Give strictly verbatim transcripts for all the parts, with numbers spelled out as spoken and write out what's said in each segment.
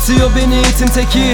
Delirtiyor beni itin teki.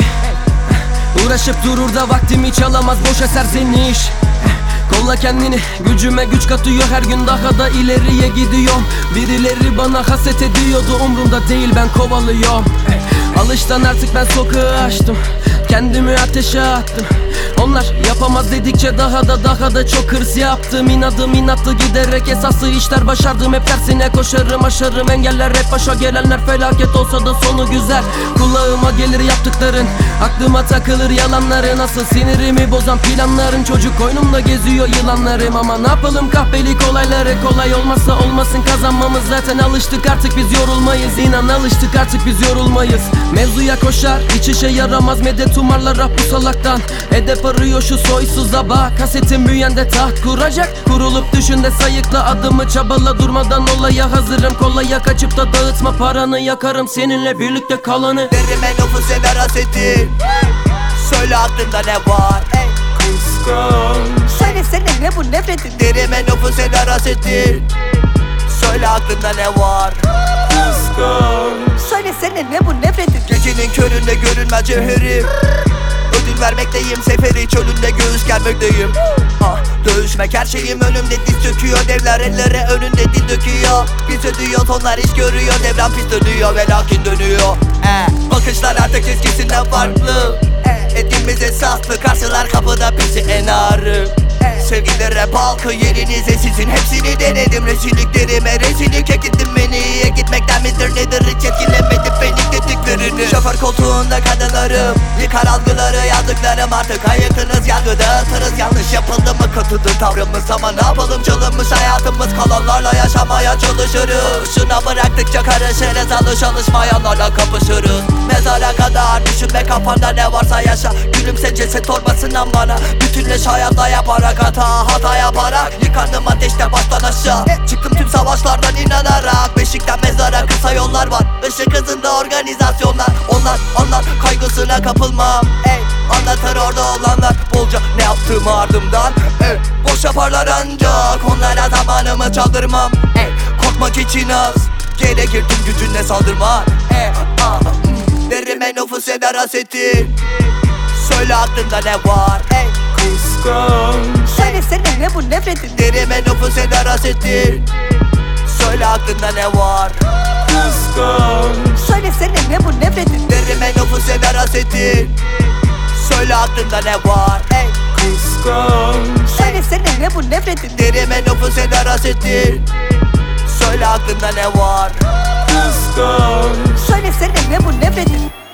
Uğraşıp durur da vaktimi çalamaz, boş eser senin iş. Kolla kendini, gücüme güç katıyor, her gün daha da ileriye gidiyorum. Birileri bana haset ediyordu, umrumda değil, ben kovalıyorum. Alıştan artık ben sokağı açtım, kendimi ateşe attım. Onlar yapamaz dedikçe daha da daha da çok hırs yaptım. İnadım inattı giderek esaslı işler başardım. Hep tersine koşarım, aşarım engeller. Hep başa gelenler felaket olsa da sonu güzel. Kulağıma gelir yaptıkların, aklıma takılır yalanların. Asıl sinirimi bozan planların, çocuk koynumda geziyor yılanlarım. Ama ne yapalım kahpelik olayları, kolay olmazsa olmasın kazanmamız. Zaten alıştık artık biz yorulmayız, İnan alıştık artık biz yorulmayız. Mevzuya koşar hiç işe yaramaz, medet umarlar rap bu salaktan. Hedef arıyor şu soysuza bak, kasetin büyüyende taht kuracak. Kurulup düşünde sayıkla adımı, çabala durmadan olaya hazırım. Kolaya kaçıp da dağıtma paranı, yakarım seninle birlikte kalanı. Derime nüfus eder hasetin, söyle aklında ne var? Kıskanç, Söylesene ne bu nefretin? derime nüfus eder hasetin, söyle aklında ne var? Kıskanç, Söylesene ne bu nefretin? gecenin köründe görünmez cevherim. Ödül vermekteyim, seferi çölünde göğüs germekteyim. Ah, dövüşmek her şeyim önümde, diz çöküyor. Devler ellere önünde dil döküyor. Biz ödüyoruz onlar iş görüyor. Devran pis dönüyor ve lakin dönüyor. eh, Bakışlar artık eskisinden farklı. eh, Etimiz esaslı, karşılar kapıda bizi en ağrı. Sevgili rap halkı yerinize sizin hepsini denedim. Rezilliklerime rezillik ekittim, beni iyiye gitmekten midir nedir, hiç etkilemedim beni dediklerini. Şoför koltuğunda kadınlarım, yıkar algıları yazdıklarım. Artık ayıktınız, yargı dağıtırız. Yanlış yapıldı mı kötüdür tavrımız, ama ne yapalım çalınmış hayatımız. Kalanlarla yaşamaya çalışırız, şuna bıraktıkça karışırız. Alış alışmayanlarla kapışırız. Mezara kadar düşünme, kafanda ne varsa yaşa. Gülümse ceset torbasından bana, bütünleş hayatta yaparak hata. Hata yaparak yıkandım ateşte baştan aşağı. Çıktım tüm savaşlardan inanarak. Beşikten mezara kısa yollar var, Işık hızında organizasyonlar. Onlar onlar kaygısına kapılmam. Ey, anlatır orada olanlar bolca ne yaptığımı ardımdan. Ey, boş yaparlar ancak onlara zamanımı çaldırmam. Ey, korkmak için az, gerekir tüm gücünle saldırma. Ey, ah, mm, derime nüfus eder hasetin, söyle aklında ne var? Ey, kıskanç, Söylesene ne bu nefretin? derime nüfus eder hasetin, söyle aklında ne var? Kıskanç, Söylesene ne bu nefretin? derime nüfus eder hasetin, söyle aklında ne var? Ey, kıskanç, Söylesene ne bu nefretin? derime nüfus eder hasetin, söyle aklında ne var? Kıskanç, Söylesene ne bu nefretin?